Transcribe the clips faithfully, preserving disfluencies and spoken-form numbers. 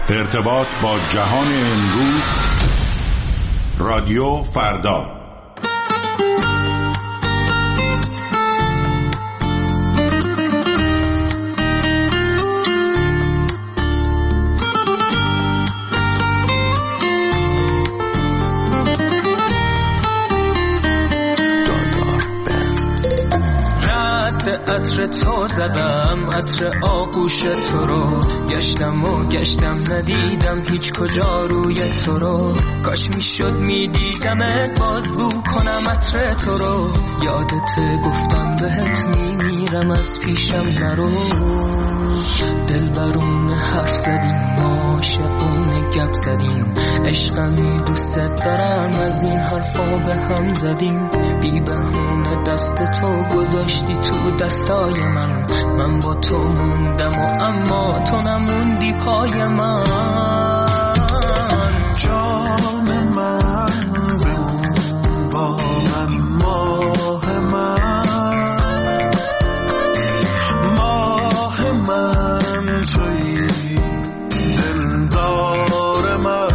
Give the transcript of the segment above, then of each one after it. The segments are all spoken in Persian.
ارتباط با جهان امروز، رادیو فردا. عطر تو زدم، عطر آغوش تو رو گشتم و گشتم ندیدم هیچ کجا روی تو رو. کاش میشد میدیدمت باز بو کنم عطر تو رو. یادت گفتم بهت میمیرم از پیشم نرو. دل برون حرف زدیم، ما شبونه گپ زدیم، عشقمی دوست دارم از این حرفا به هم زدیم. بی بهونه دست تو گذاشتی تو دستای من، من با تو موندم و اما تو نموندی پای من. جان من بمون با من، ماه من، ماه من تویی دلدار من.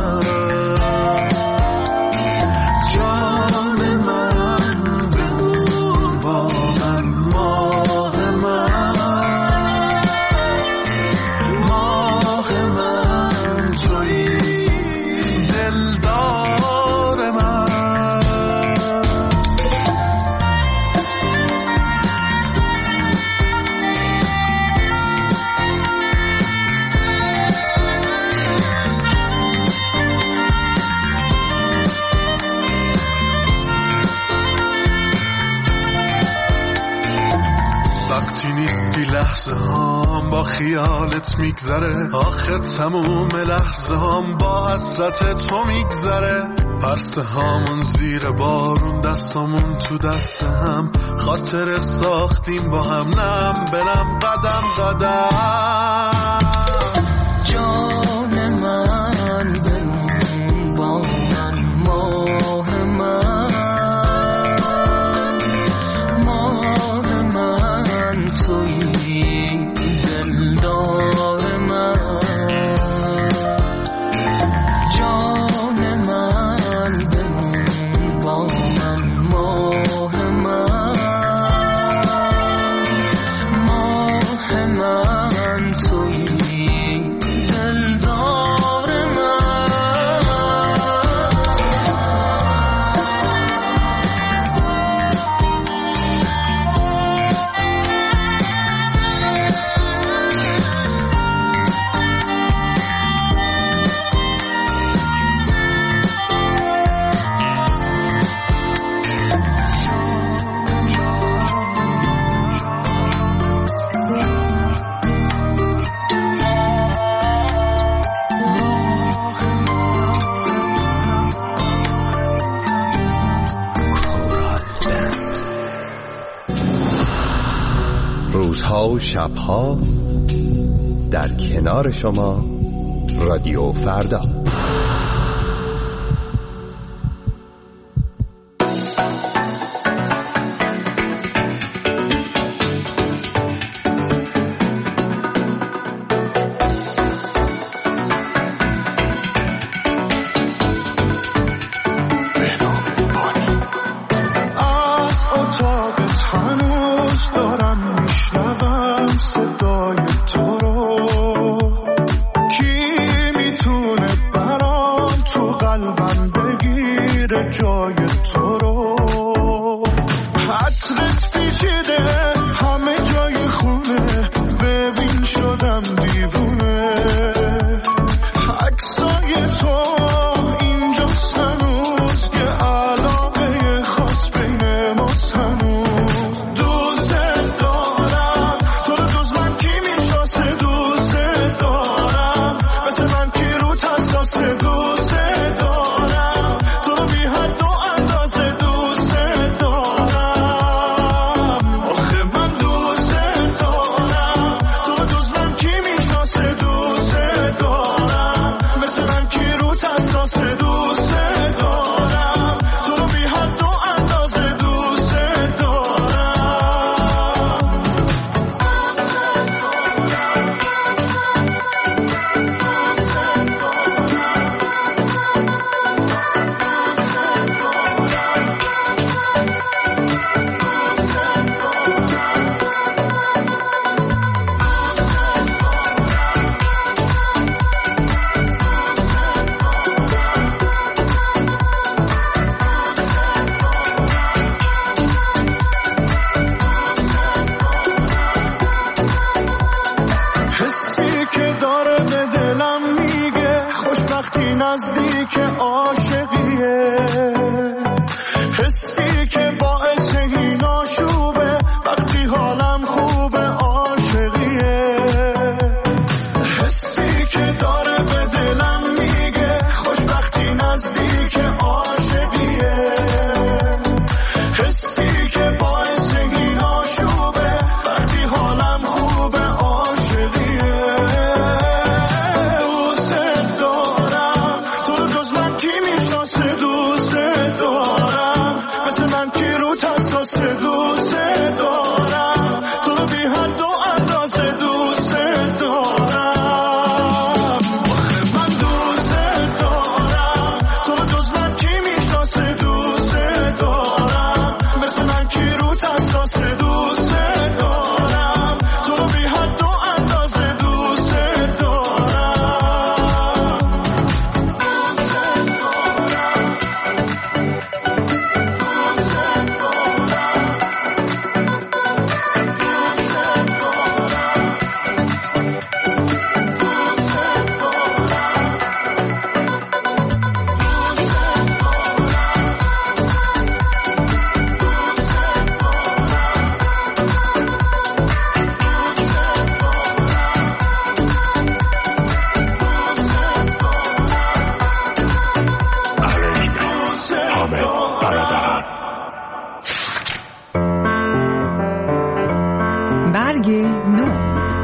لحظه هام با خیالت میگذره، آخه تموم لحظه هام با حسرت تو میگذره. پرسه هامون زیر بارون، دستامون تو دست هم، خاطر ساختیم با هم، نم برم قدم قدم. جان من بمون با من، ماه من، ماه من تویی دلدار من. جان من بمون با من، ماه من، ماه من تویی دلدار من. روزها و شبها در کنار شما، رادیو فردا. Ruta خوشبختی نزدیک عاشقیه، حسی که باعث این آشوبه وقتی حالم خوبه عاشقیه، حسی که داره به دلم میگه خوشبختی نزدیک عاشقیه، حسی که باعث این آشوبه وقتی حالم خوبه عاشقیه. دوست دارم تو رو جز من کی میشناسه، دوست دارم مثل من کی رو تساس، دوست دارم تو رو بی حد و اندازه، دوست دارم آخه من دوست دارم تو رو جز من کی میشناسه، دوست دارم مثل من کی رو تساس، دوست دارم تو رو بی حد و اندازه، دوست دارم. برگ نو.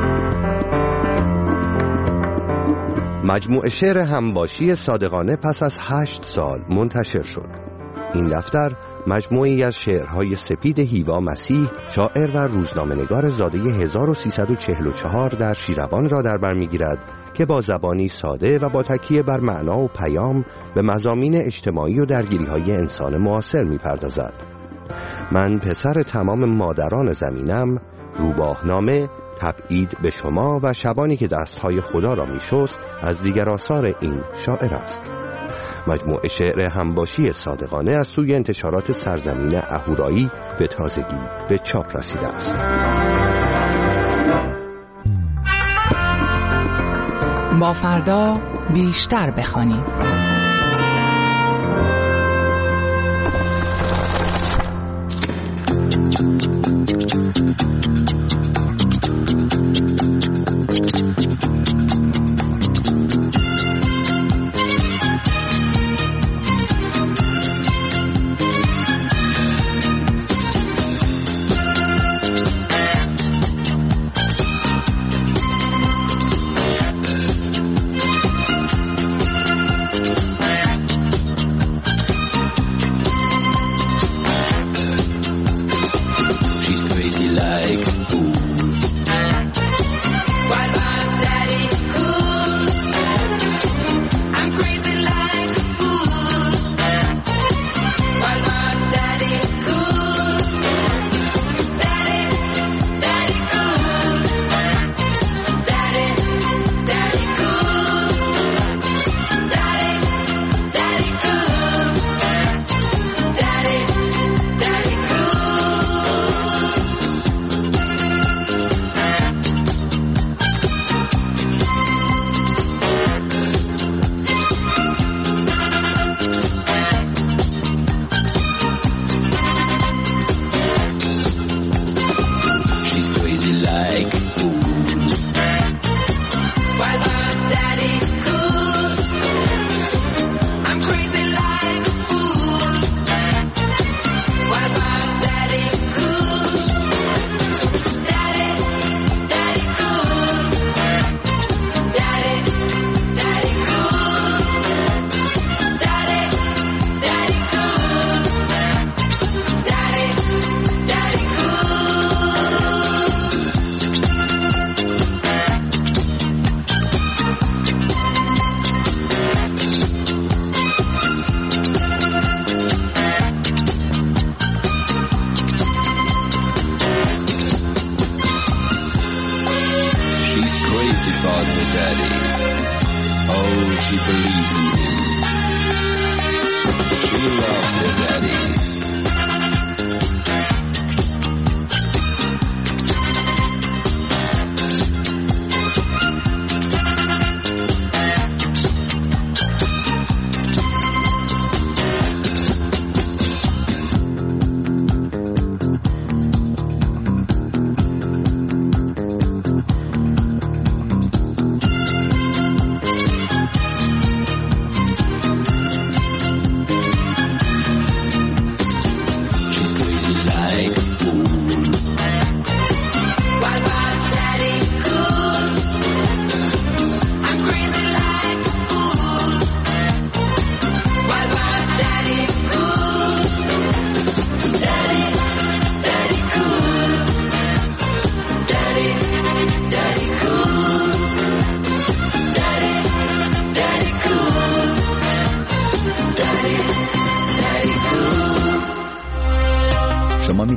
مجموعه شعر همباشی صادقانه پس از هشت سال منتشر شد. این دفتر مجموعی از شعرهای سپید هیوا مسیح، شاعر و روزنامه‌نگار زاده هزار و سیصد و چهل و چهار در شیروان را در بر می‌گیرد که با زبانی ساده و با تکیه بر معنا و پیام به مضامین اجتماعی و درگیری‌های انسان معاصر می‌پردازد. من پسر تمام مادران زمینم، روباهنامه، تبعید به شما و شبانی که دستهای خدا را میشست از دیگر آثار این شاعر است. مجموعه شعر همباشی صادقانه از سوی انتشارات سرزمین اهورایی به تازگی به چاپ رسیده است. با فردا بیشتر بخوانیم.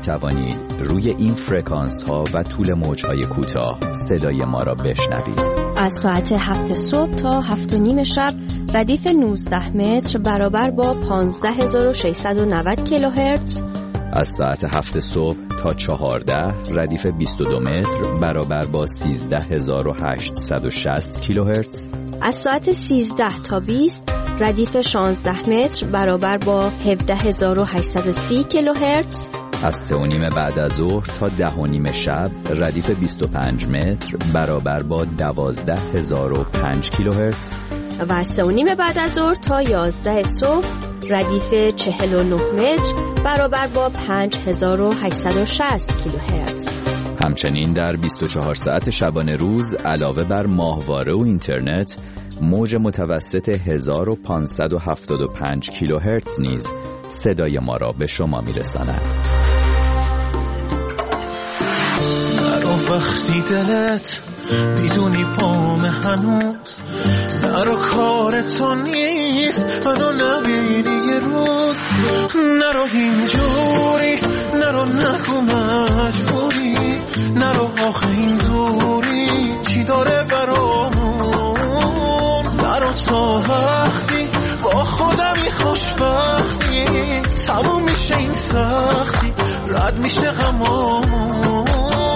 توانید روی این فرکانس ها و طول موج های کوتاه صدای ما را بشنوید. از ساعت هفت صبح تا هفت و نیم شب ردیف نوزده متر برابر با پانزده هزار و ششصد و نود کیلوهرتز. از ساعت هفت صبح تا چهارده ردیف بیست و دو متر برابر با سیزده هزار و هشتصد و شصت کیلوهرتز. از ساعت سیزده تا بیست ردیف شانزده متر برابر با هفده هزار و هشتصد و سی کیلوهرتز. از سه و نیم بعد از ظهر تا ده و نیم شب ردیف بیست و پنج متر برابر با دوازده هزار و پنج کیلوهرتز. و از سه و نیم بعد از ظهر تا یازده صبح ردیف چهل و نه متر برابر با پنج هزار و هشتصد و شصت کیلوهرتز. همچنین در بیست و چهار ساعت شبانه روز علاوه بر ماهواره و اینترنت، موج متوسط هزار و پانصد و هفتاد و پنج کیلوهرتز نیز صدای ما را به شما میرساند. نرو وقتی دلت بدونی پام هنوز، نرو کار تو نیست منو نبینی یه روز، نرو اینجوری، نرو نگو مجبوری، نرو آخه این دوری چی داره برامون، نرو تا وقتی با خودمی خوشبختی تموم میشه این سختی رد میشه غمامون.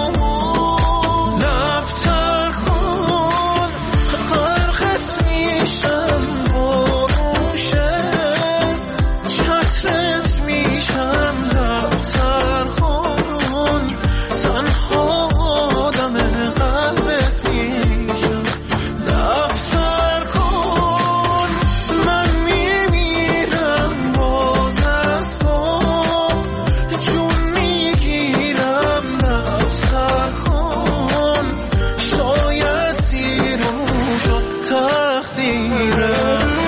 لبتر کن غرقت میشم بروشه چترت میشم، لبتر کن تنها آدم قلبت میشم، لبتر کن من میمیرم باز از تو جون میگیرم، لبتر کن شاید زیر و شد تقدیرم.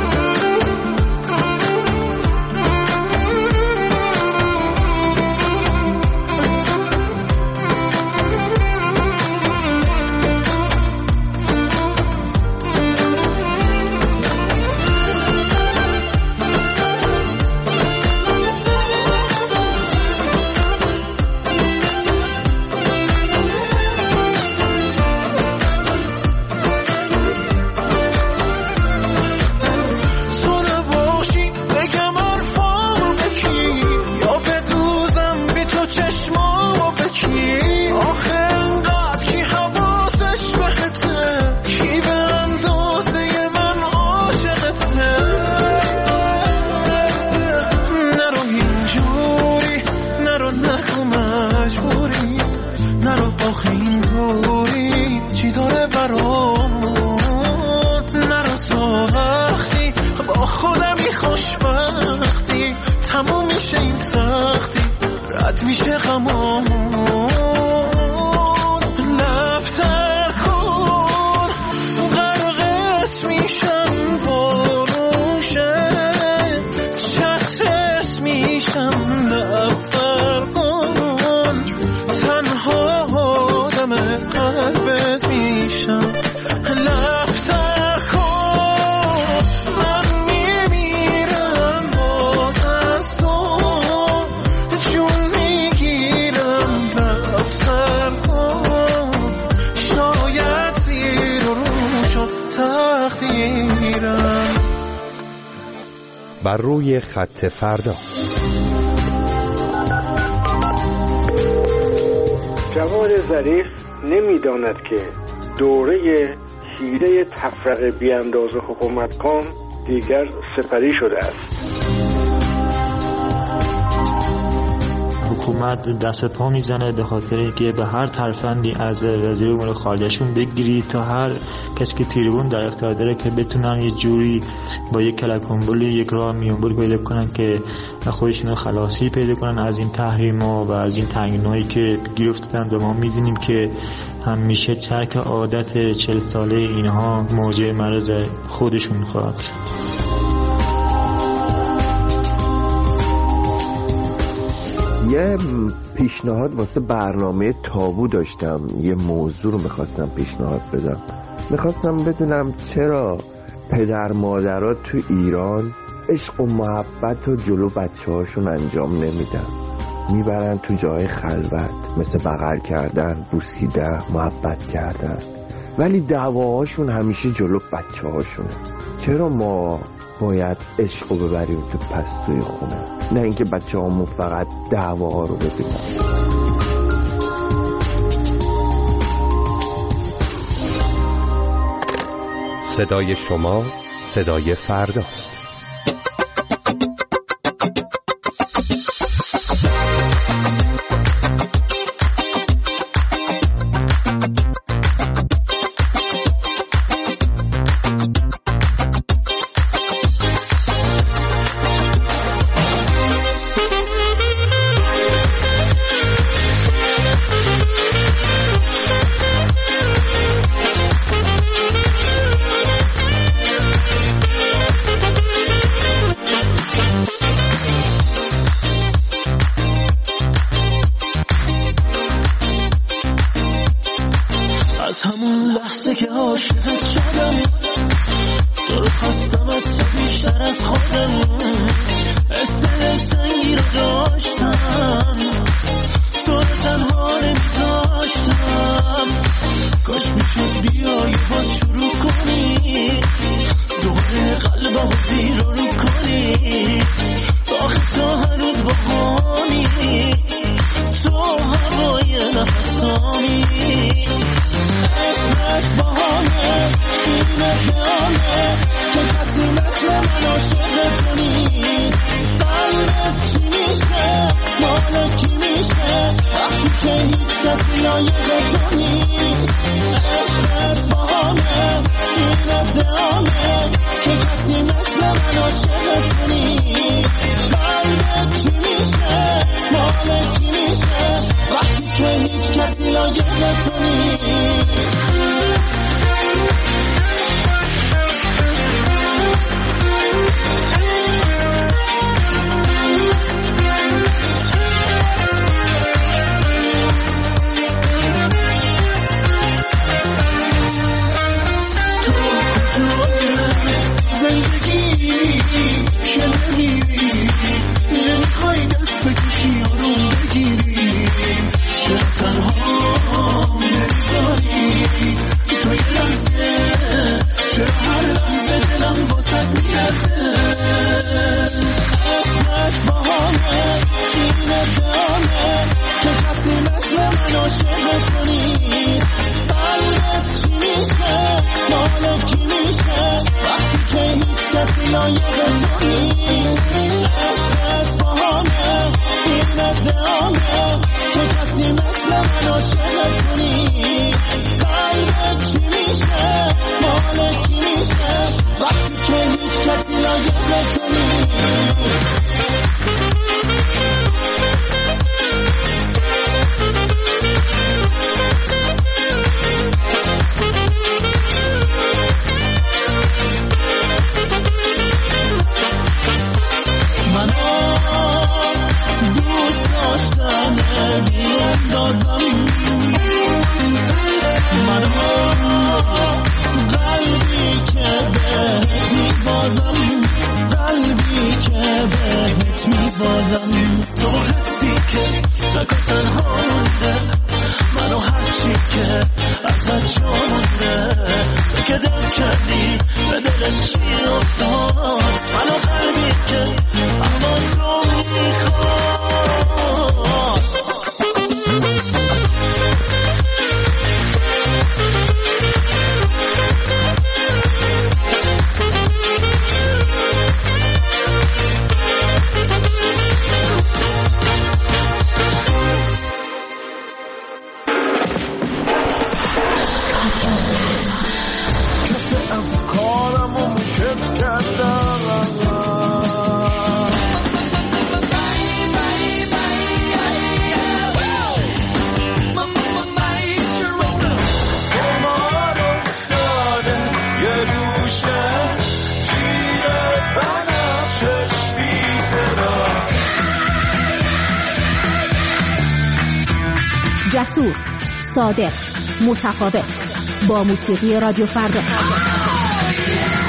بر روی خط فردا. جواد ظریف نمیداند که دوره حیله تفرقه بیانداز حکومت کن دیگر سپری شده است. حکومت دست پا میزنه به خاطر اینکه به هر ترفندی از وزیر امور خارجهشون بگیری تا هر کسی که تریبون در اختیار داره که بتونن یه جوری با یک کلک‌بمبولی یک راه میونبر پیدا کنن که خودشون خلاصی پیدا کنن از این تحریم‌ها و از این تنگنایی که گیر افتادن. و ما میدونیم که همیشه ترک عادت چهل ساله اینها موجب مرض خودشون خواهد شد. یه پیشنهاد واسه برنامه تابو داشتم، یه موضوع رو میخواستم پیشنهاد بدم. میخواستم بدونم چرا پدر مادرها تو ایران عشق و محبت رو جلو بچه هاشون انجام نمیدن. میبرن تو جای خلوت، مثل بغل کردن، بوسیدن، محبت کردن، ولی دعواهاشون همیشه جلو بچه هاشونه. چرا ما باید عشق رو ببریم تو پستوی خونه؟ نه اینکه بچه هامون فقط دعواها رو ببینن. صدای شما صدای فرداست. جسور، صادق، متفاوت، با موسیقی رادیو فردا.